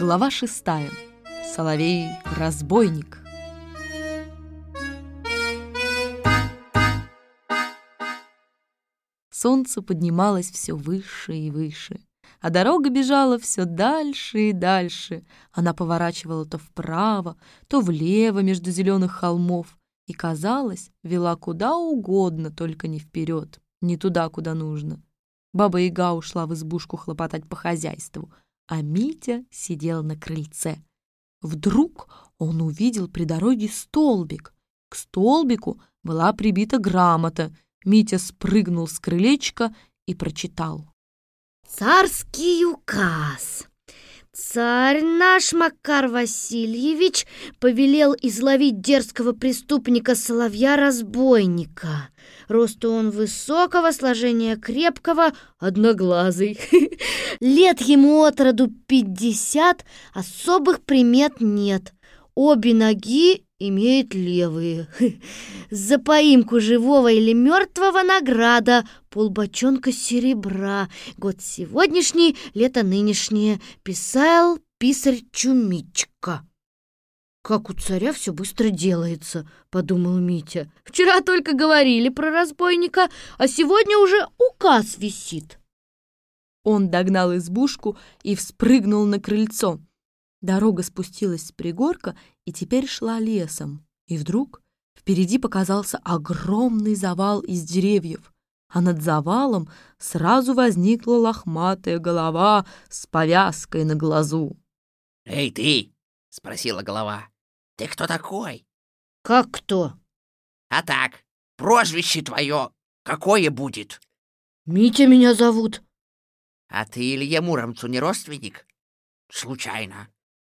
Глава 6. Соловей-разбойник. Солнце поднималось все выше и выше, а дорога бежала все дальше и дальше. Она поворачивала то вправо, то влево между зеленых холмов и, казалось, вела куда угодно, только не вперед, не туда, куда нужно. Баба-Яга ушла в избушку хлопотать по хозяйству, а Митя сидел на крыльце. Вдруг он увидел при дороге столбик. К столбику была прибита грамота. Митя спрыгнул с крылечка и прочитал. Царский указ. Царь наш Макар Васильевич повелел изловить дерзкого преступника Соловья-разбойника. Росту он высокого, сложения крепкого, одноглазый. Лет ему от роду 50, особых примет нет. Обе ноги имеет левые. За поимку живого или мертвого награда полбочонка серебра. Год сегодняшний, лето нынешнее. Писал писарь Чумичка. «Как у царя все быстро делается», — подумал Митя. «Вчера только говорили про разбойника, а сегодня уже указ висит». Он догнал избушку и вспрыгнул на крыльцо. Дорога спустилась с пригорка и теперь шла лесом. И вдруг впереди показался огромный завал из деревьев, а над завалом сразу возникла лохматая голова с повязкой на глазу. «Эй, ты!» — спросила голова. «Ты кто такой?» «Как кто?» «А так, прозвище твое какое будет?» «Митя меня зовут». «А ты Илье Муромцу не родственник? Случайно?»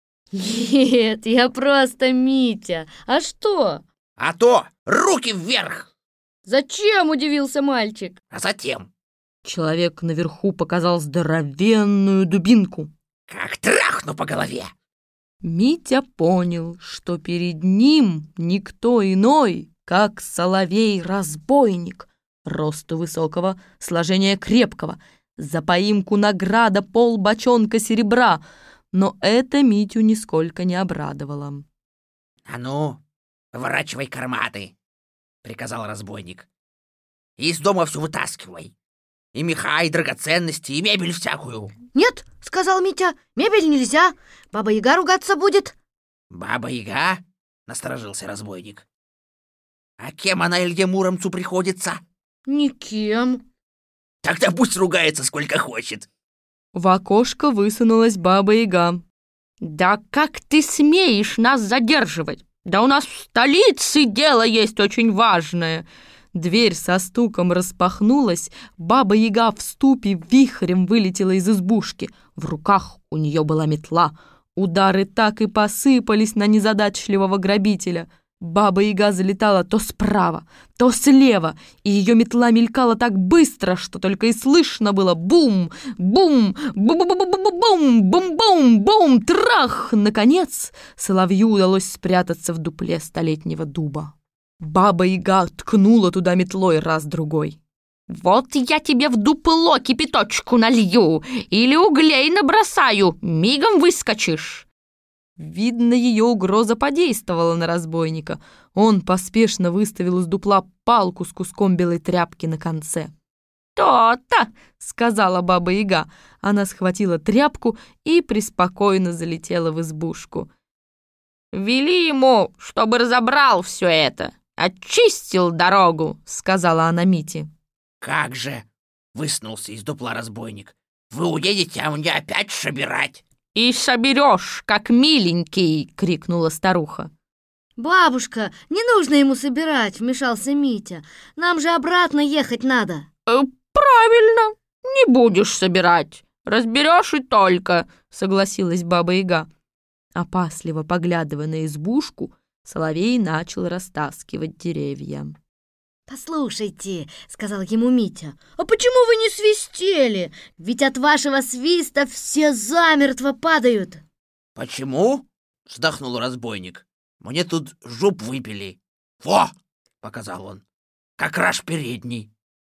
«Нет, я просто Митя. А что?» «А то руки вверх!» «Зачем?» — удивился мальчик. «А затем, Человек наверху показал здоровенную дубинку. как трахну по голове!» Митя понял, что перед ним никто иной, как Соловей-разбойник, росту высокого, сложения крепкого, за поимку награда полбочонка серебра, но это Митю нисколько не обрадовало. «А ну, выворачивай карманы!» — приказал разбойник. «Из дома все вытаскивай. И меха, и драгоценности, и мебель всякую». «Нет», — сказал Митя, — «мебель нельзя. Баба-Яга ругаться будет». «Баба-Яга?» — насторожился разбойник. «А кем она Илье Муромцу приходится?» «Никем». «Тогда пусть ругается сколько хочет». В окошко высунулась Баба-Яга. «Да как ты смеешь нас задерживать? Да у нас в столице дело есть очень важное!» Дверь со стуком распахнулась, Баба-Яга в ступе вихрем вылетела из избушки. В руках у нее была метла. Удары так и посыпались на незадачливого грабителя. Баба-Яга залетала то справа, то слева, и ее метла мелькала так быстро, что только и слышно было бум, бум, бум-бум-бум-бум, бум-бум-бум, трах! Наконец, соловью удалось спрятаться в дупле столетнего дуба. Баба-Яга ткнула туда метлой раз-другой. «Вот я тебе в дупло кипяточку налью или углей набросаю, мигом выскочишь!» Видно, ее угроза подействовала на разбойника. Он поспешно выставил из дупла палку с куском белой тряпки на конце. «То-то!» — сказала Баба-Яга. Она схватила тряпку и преспокойно залетела в избушку. «Вели ему, чтобы разобрал все это, очистил дорогу», — сказала она Мите. «Как же!» — высунулся из дупла разбойник. «Вы уедете, а мне опять собирать!» «И соберешь, как миленький!» — крикнула старуха. «Бабушка, не нужно ему собирать», — вмешался Митя. «Нам же обратно ехать надо». «Правильно, не будешь собирать, разберешь и только», — согласилась Баба-Яга. Опасливо поглядывая на избушку, Соловей начал растаскивать деревья. «Послушайте», — сказал ему Митя, — «а почему вы не свистели? Ведь от вашего свиста все замертво падают». «Почему?» — вздохнул разбойник. «Мне тут жуп выпили. Во!» — показал он. «Как раз передний».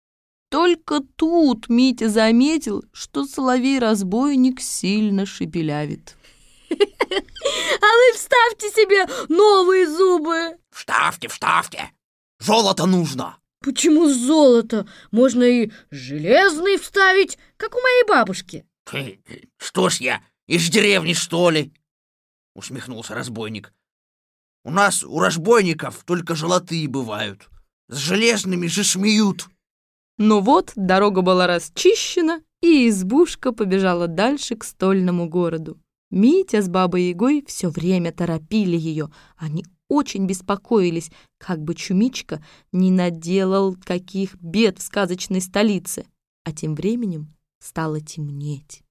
Только тут Митя заметил, что Соловей-разбойник сильно шепелявит. А вы вставьте себе новые зубы. Вставьте, вставьте. Золото нужно. Почему золото? Можно и железный вставить, как у моей бабушки. Что ж я, из деревни, что ли? Усмехнулся разбойник. У нас, у разбойников, только золотые бывают. С железными же смеют. Но вот дорога была расчищена, и избушка побежала дальше к стольному городу. Митя с Бабой-Ягой все время торопили ее. Они очень беспокоились, как бы Чумичка не наделал каких бед в сказочной столице. А тем временем стало темнеть.